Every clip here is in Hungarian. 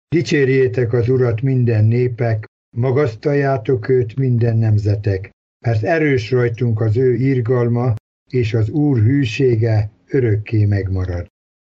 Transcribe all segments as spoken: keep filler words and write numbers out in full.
Dicsérjétek az Urat minden népek, magasztaljátok őt minden nemzetek, mert erős rajtunk az ő irgalma, és az Úr hűsége örökké megmarad.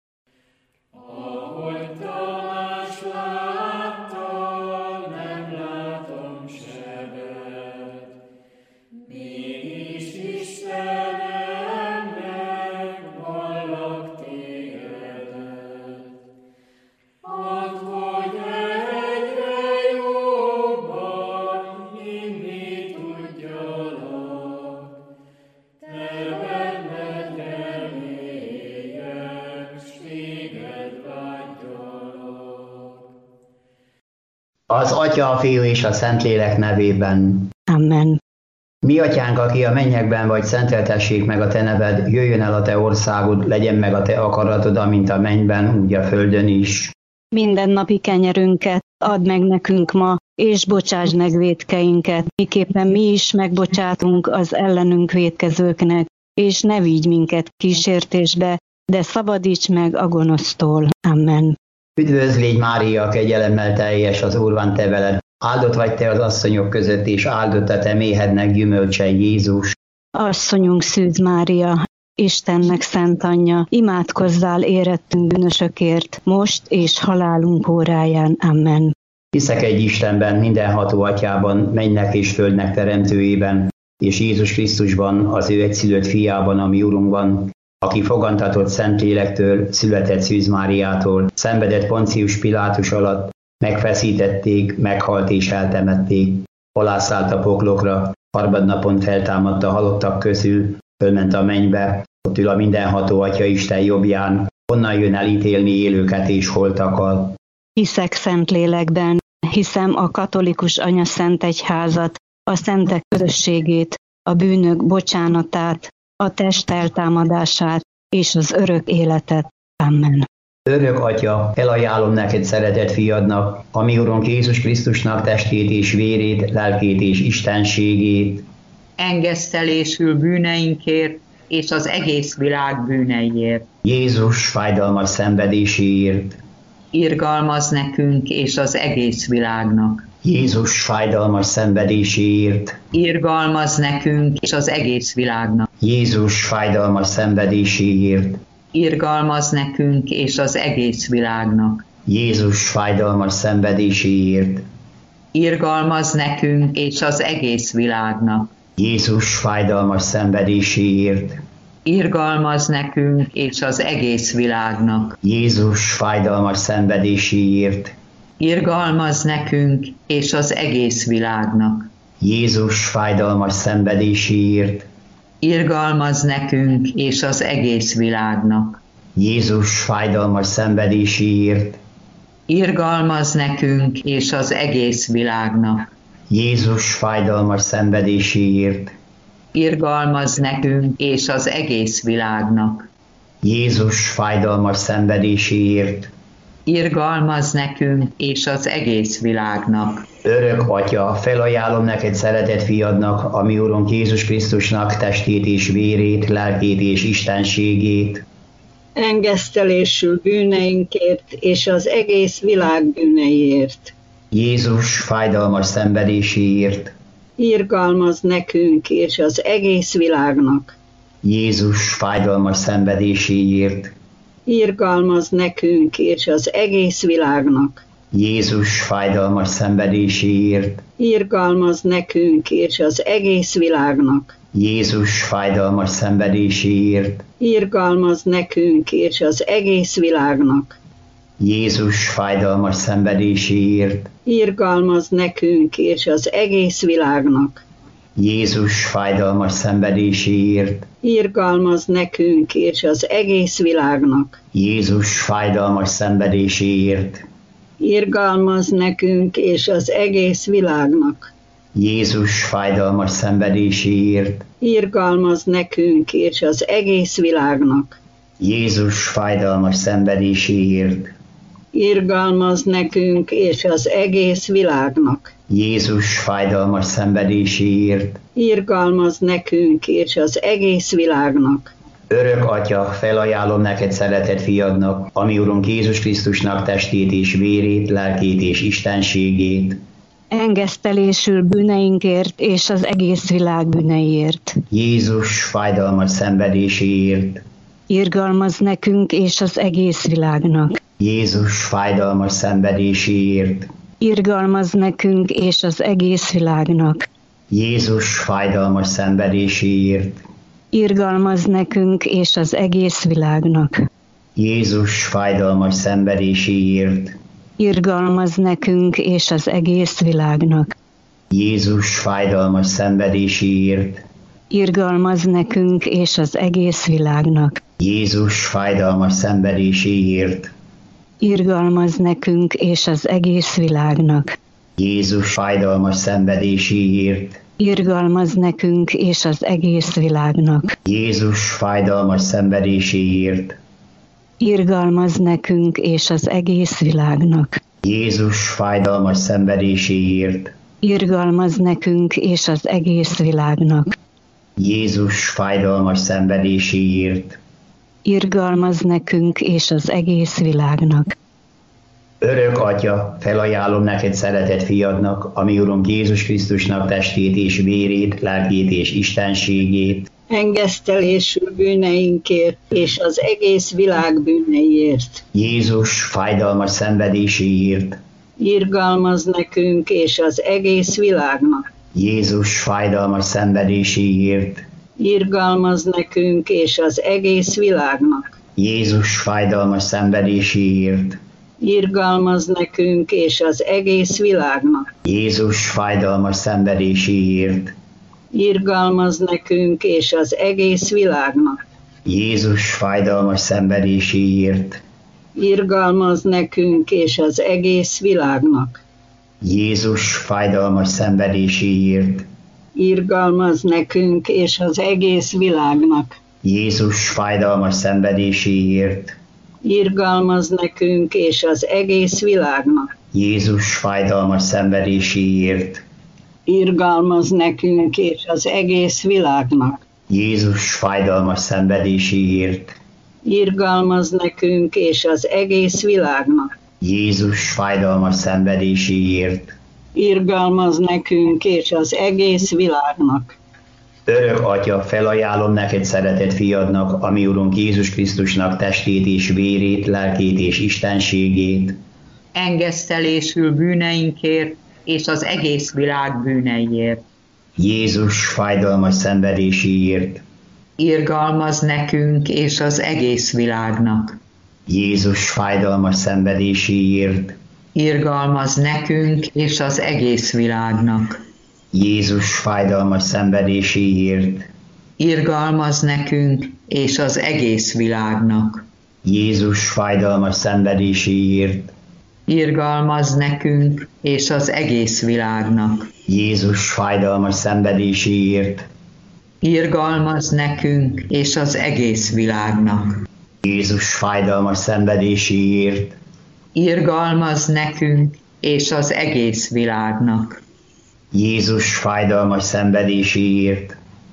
Az Atya, a Fiú és a Szentlélek nevében. Amen. Mi atyánk, aki a mennyekben vagy, szenteltessék meg a te neved, jöjjön el a te országod, legyen meg a te akaratod, amint a mennyben, úgy a földön is. Mindennapi kenyerünket add meg nekünk ma, és bocsásd meg vétkeinket, miképpen mi is megbocsátunk az ellenünk vétkezőknek, és ne vigy minket kísértésbe, de szabadíts meg a gonosztól. Amen. Üdvözl légy, Mária, kegyelemmel teljes, az Úr van te veled. Áldott vagy te az asszonyok között, és áldott a te méhednek gyümölcse, Jézus. Asszonyunk Szűz Mária, Istennek szent anyja, imádkozzál érettünk bűnösökért, most és halálunk óráján. Amen. Hiszek egy Istenben, mindenható atyában, mennynek és földnek teremtőjében, és Jézus Krisztusban, az ő egyszülött fiában, a mi Urunkban, aki fogantatott Szentlélektől, született Szűz Máriától, szenvedett Poncius Pilátus alatt, megfeszítették, meghalt és eltemették, alászállt a poklokra, harmadnapon feltámadt a halottak közül, fölment a mennybe, ott ül a mindenható Atya Isten jobbján, onnan jön elítélni élőket és holtakat. Hiszek Szentlélekben, hiszem a katolikus anyaszentegyházat, a szentek közösségét, a bűnök bocsánatát, a test eltámadását és az örök életet. Amen. Örök Atya, elajánlom neked szeretett fiadnak, a mi Urunk Jézus Krisztusnak testét és vérét, lelkét és istenségét. Engesztelésül bűneinkért és az egész világ bűneiért. Jézus fájdalmas szenvedéséért. Irgalmaz nekünk és az egész világnak. Jézus fájdalmas szenvedéséért. Irgalmaz nekünk és az egész világnak. Jézus fájdalmas szenvedéséért. Irgalmaz nekünk és az egész világnak. Jézus fájdalmas szenvedéséért. Irgalmaz nekünk és az egész világnak. Jézus fájdalmas szenvedéséért. Irgalmaz nekünk és az egész világnak. Jézus fájdalmas szenvedéséért. Irgalmaz nekünk és az egész világnak. Jézus fájdalmas szenvedéséért. Irgalmaz nekünk és az egész világnak. Jézus fájdalmas szenvedéséért. Irgalmaz nekünk és az egész világnak. Jézus fájdalmas szenvedéséért. Irgalmaz nekünk és az egész világnak. Jézus fájdalmas szenvedéséért. Irgalmaz nekünk és az egész világnak. Örök Atya, felajánlom neked szeretett fiadnak, a mi Urunk Jézus Krisztusnak testét és vérét, lelkét és istenségét. Engesztelésül bűneinkért és az egész világ bűneiért. Jézus fájdalmas szenvedéséért. Irgalmaz nekünk és az egész világnak. Jézus fájdalmas szenvedéséért. Irgalmaz nekünk és az egész világnak. Jézus fájdalmas szenvedéséért. Irgalmaz nekünk és az egész világnak. Jézus fájdalmas szenvedéséért. Irgalmaz nekünk és az egész világnak. Jézus fájdalmas szenvedéséért. Irgalmaz nekünk és az egész világnak. Jézus fájdalmas szenvedéséért. Irgalmaz nekünk és az egész világnak. Jézus fájdalmas szenvedéséért. Irgalmaz nekünk és az egész világnak. Jézus fájdalmas szenvedéséért. Irgalmaz nekünk és az egész világnak. Jézus fájdalmas szenvedéséért. Irgalmaz nekünk és az egész világnak. Jézus fájdalmas szenvedéséért. Irgalmaz nekünk és az egész világnak. Örök Atya, felajánlom neked szeretett fiadnak, ami Urunk Jézus Krisztusnak testét és vérét, lelkét és istenségét. Engesztelésül bűneinkért és az egész világ bűneiért. Jézus fájdalmas szenvedéséért. Irgalmaz nekünk és az egész világnak. Jézus fájdalmas szenvedéséért. Irgalmaz nekünk és az egész világnak. Jézus fájdalmas szenvedéséért. Irgalmaz nekünk és az egész világnak. Jézus fájdalmas szenvedéséért. Irgalmaz nekünk és az egész világnak. Jézus fájdalmas szenvedéséért. Irgalmaz nekünk és az egész világnak. Jézus fájdalmas szenvedéséért. Irgalmaz nekünk és az egész világnak. Jézus fájdalmas szenvedéséért. Irgalmaz nekünk és az egész világnak. Jézus fájdalmas szenvedéséért. Irgalmaz nekünk és az egész világnak. Jézus fájdalmas szenvedéséért. Irgalmaz nekünk és az egész világnak. Jézus fájdalmas szenvedéséért. Irgalmaz nekünk és az egész világnak. Örök Atya, felajánlom neked szeretett fiadnak, ami Urunk Jézus Krisztusnak testét és vérét, lelkét és istenségét. Engesztelésül bűneinkért és az egész világ bűneiért. Jézus fájdalmas szenvedéséért. Irgalmaz nekünk és az egész világnak. Jézus fájdalmas szenvedéséért. Irgalmaz nekünk és az egész világnak. Jézus fájdalmas szenvedéséért. Irgalmaz nekünk és az egész világnak. Jézus fájdalmas szenvedéséért. Irgalmaz nekünk és az egész világnak. Jézus fájdalmas szenvedéséért. Irgalmaz nekünk és az egész világnak. Jézus fájdalmas szenvedéséért. Irgalmaz nekünk és az egész világnak. Jézus fájdalmas szenvedéséért. Irgalmaz nekünk és az egész világnak. Jézus fájdalmas szenvedéséért. Irgalmaz nekünk és az egész világnak. Jézus fájdalmas szenvedéséért. Irgalmaz nekünk és az egész világnak. Jézus fájdalmas szenvedéséért. Irgalmaz nekünk és az egész világnak. Örök Atya, felajánlom neked szeretett fiadnak, ami Urunk Jézus Krisztusnak testét és vérét, lelkét és istenségét. Engesztelésül bűneinkért és az egész világ bűneiért. Jézus fájdalmas szenvedéséért. Irgalmaz nekünk és az egész világnak. Jézus fájdalmas szenvedéséért. Irgalmaz nekünk és az egész világnak. Jézus fájdalmas szenvedéséért. Irgalmaz nekünk és az egész világnak. Jézus fájdalmas szenvedéséért. Irgalmaz nekünk és az egész világnak. Jézus fájdalmas szenvedéséért. Irgalmaz nekünk és az egész világnak. Jézus fájdalmas szenvedéséért. Irgalmaz nekünk és az egész világnak. Jézus fájdalmas szenvedéséért.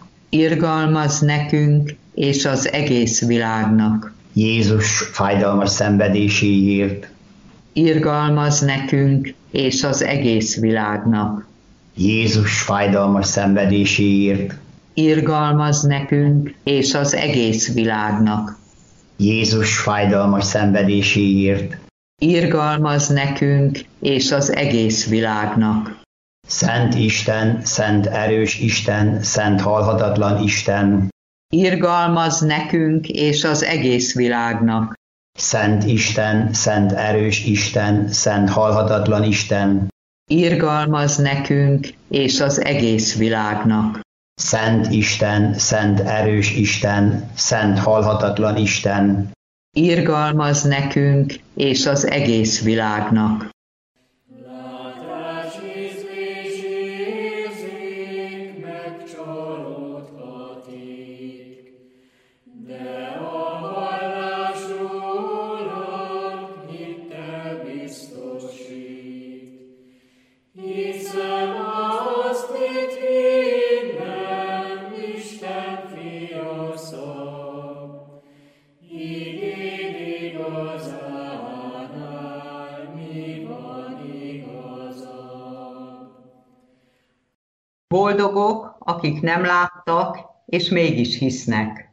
Irgalmaz nekünk és az egész világnak. Jézus fájdalmas szenvedéséért. Irgalmaz nekünk és az egész világnak. Jézus fájdalmas szenvedéséért. Irgalmaz nekünk és az egész világnak. Jézus fájdalmas szenvedéséért. Irgalmaz nekünk és az egész világnak. Szent Isten, szent erős Isten, szent halhatatlan Isten. Irgalmaz nekünk és az egész világnak. Szent Isten, szent erős Isten, szent halhatatlan Isten. Irgalmaz nekünk és az egész világnak. Szent Isten, szent erős Isten, szent halhatatlan Isten. Irgalmaz nekünk és az egész világnak. Isten fia szava. Boldogok, akik nem láttak, és mégis hisznek.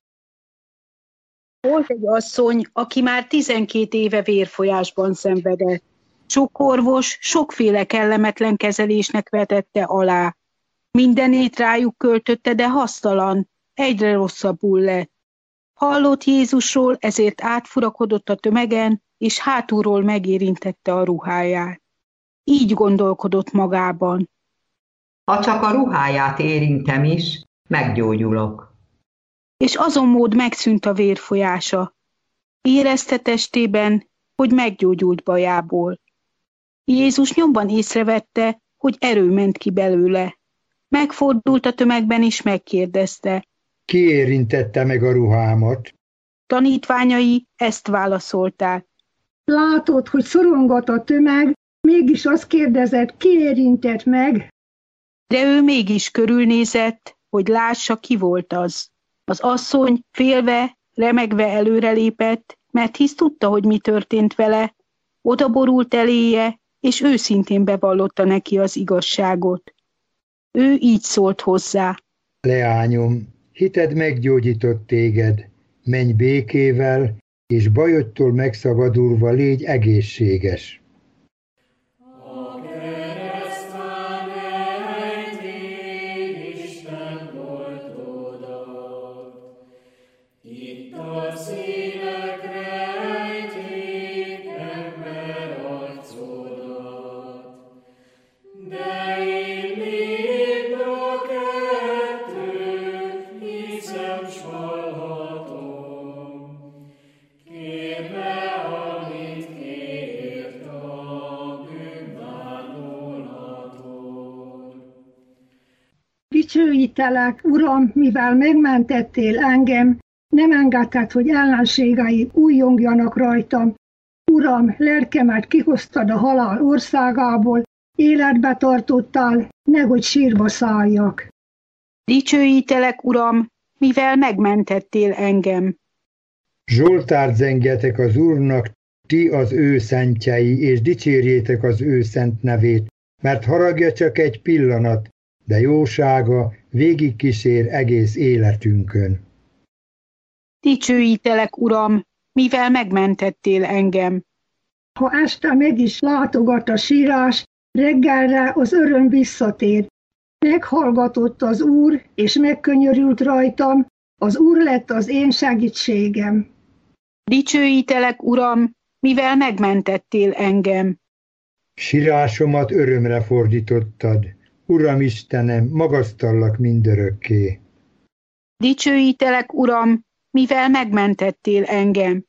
Volt egy asszony, aki már tizenkét éve vérfolyásban szenvedett. Sok orvos sokféle kellemetlen kezelésnek vetette alá. Mindenét rájuk költötte, de hasztalan, egyre rosszabbul lett. Hallott Jézusról, ezért átfurakodott a tömegen, és hátulról megérintette a ruháját. Így gondolkodott magában. Ha csak a ruháját érintem is, meggyógyulok. És azon mód megszűnt a vérfolyása. Érezte testében, hogy meggyógyult bajából. Jézus nyomban észrevette, hogy erő ment ki belőle. Megfordult a tömegben és megkérdezte. Ki érintette meg a ruhámat? Tanítványai ezt válaszolták. Látod, hogy szorongat a tömeg, mégis azt kérdezett, ki érintett meg? De ő mégis körülnézett, hogy lássa, ki volt az. Az asszony félve, remegve előrelépett, mert hisz tudta, hogy mi történt vele, odaborult eléje, és őszintén bevallotta neki az igazságot. Ő így szólt hozzá. Leányom, hited meggyógyított téged, menj békével, és bajodtól megszabadulva légy egészséges. Dicsőítelek, Uram, mivel megmentettél engem, nem engedted, hogy ellenségeim újjongjanak rajtam. Uram, lelkemet kihoztad a halál országából, életbe tartottál, nehogy sírva szálljak. Dicsőítelek, Uram, mivel megmentettél engem. Zsoltárt zengetek az Úrnak, ti az ő szentjei, és dicsérjétek az ő szent nevét, mert haragja csak egy pillanat, de jósága végigkísér egész életünkön. Dicsőítelek, Uram, mivel megmentettél engem. Ha este meg is látogat a sírás, reggelre az öröm visszatér. Meghallgatott az Úr, és megkönyörült rajtam, az Úr lett az én segítségem. Dicsőítelek, Uram, mivel megmentettél engem. Sírásomat örömre fordítottad. Uram Istenem, magasztallak mindörökké. Dicsőítelek, Uram, mivel megmentettél engem.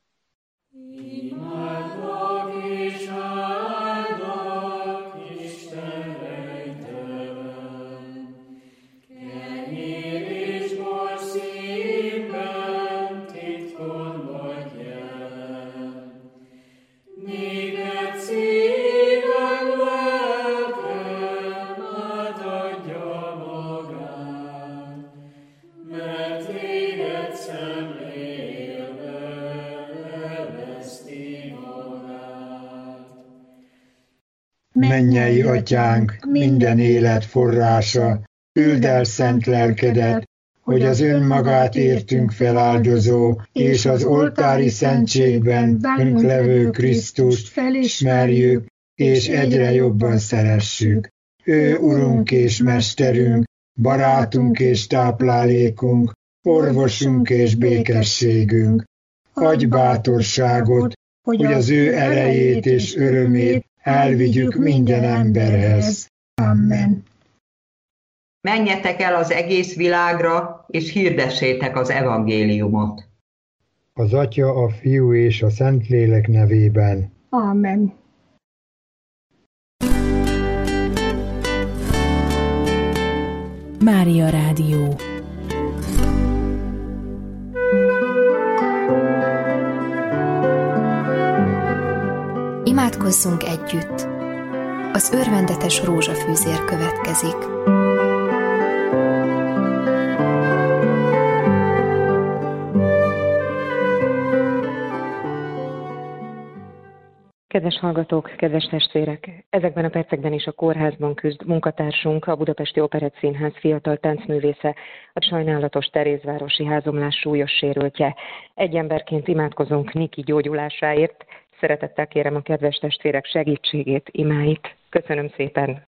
Mennyei Atyánk, minden élet forrása, küld el szent lelkedet, hogy az önmagát értünk feláldozó, és az oltári szentségben bennünk levő Krisztust felismerjük, és egyre jobban szeressük. Ő Urunk és Mesterünk, barátunk és táplálékunk, orvosunk és békességünk. Adj bátorságot, hogy az ő erejét és örömét elvigyük minden emberhez. Amen. Menjetek el az egész világra, és hirdessétek az evangéliumot. Az Atya, a Fiú és a Szentlélek nevében. Amen. Mária Rádió. Imádkozzunk együtt! Az örvendetes rózsafűzér következik. Kedves hallgatók, kedves testvérek! Ezekben a percekben is a kórházban küzd munkatársunk, a Budapesti Operettszínház fiatal táncművésze, a sajnálatos Terézvárosi házomlás súlyos sérültje. Egy emberként imádkozunk Niki gyógyulásáért. Szeretettel kérem a kedves testvérek segítségét, imáit. Köszönöm szépen!